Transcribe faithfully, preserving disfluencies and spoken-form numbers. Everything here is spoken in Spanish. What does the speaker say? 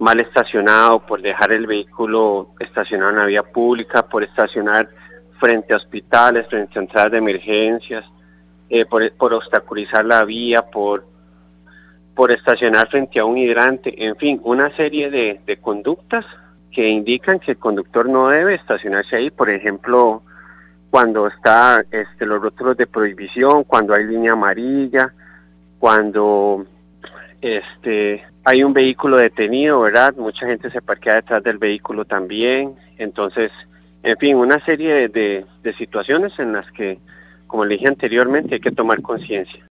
mal estacionado, por dejar el vehículo estacionado en la vía pública, por estacionar frente a hospitales, frente a entradas de emergencias, eh, por, por obstaculizar la vía, por, por estacionar frente a un hidrante, en fin, una serie de, de conductas que indican que el conductor no debe estacionarse ahí. Por ejemplo, cuando está este, los rótulos de prohibición, cuando hay línea amarilla, cuando este, hay un vehículo detenido, ¿verdad? Mucha gente se parquea detrás del vehículo también. Entonces, en fin, una serie de, de, de situaciones en las que, como le dije anteriormente, hay que tomar conciencia.